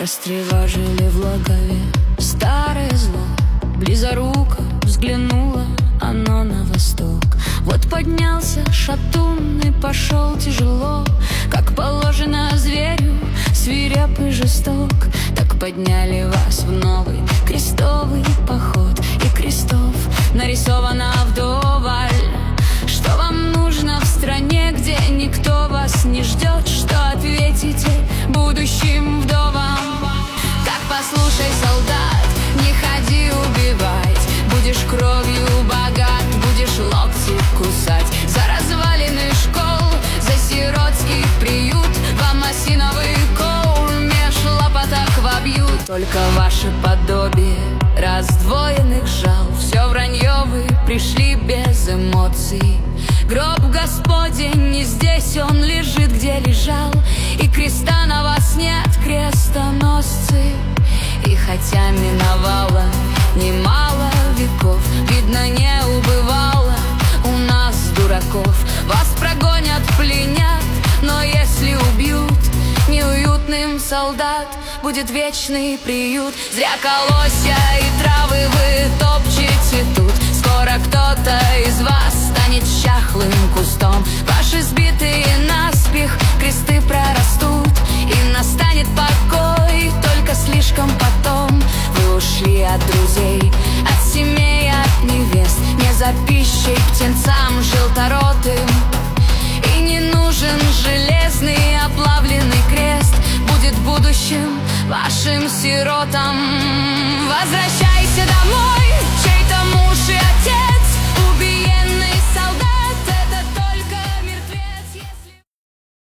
Растревожили в логове старое зло. Близоруко взглянуло оно на восток. Вот поднялся шатун и пошел тяжело, как положено зверю, свиреп и жесток. Так подняли вас в новый крестовый поход, и крестов нарисовано вдоволь. Что вам нужно в стране, где никто вас не ждет? Что ответите будущим вдовам? Так послушай, солдат, не ходи убивать. Будешь кровью богат, будешь локти кусать. За развалины школ, за сиротский приют вам осиновый кол меж лопаток вобьют. Только ваше подобие раздвоенных жал. Все вранье, вы пришли без эмоций. Гроб Господень не здесь, он лежит, где лежал. И креста на вас нет, крестоносцы. И хотя миновало немало веков, видно, не убывало у нас дураков. Вас прогонят, пленят, но если убьют, неуютным солдат будет вечный приют. Зря колосья и травы вы топчете тут. Скоро кто-то из вас станет чахлым кустом. Ваши сбитые наспех кресты прорастут, и настанет покой только слишком потом. Вы ушли от друзей, от семей, от невест, не за пищей птенцам желторотым. И не нужен железный оплавленный крест, будет будущим вашим сиротам.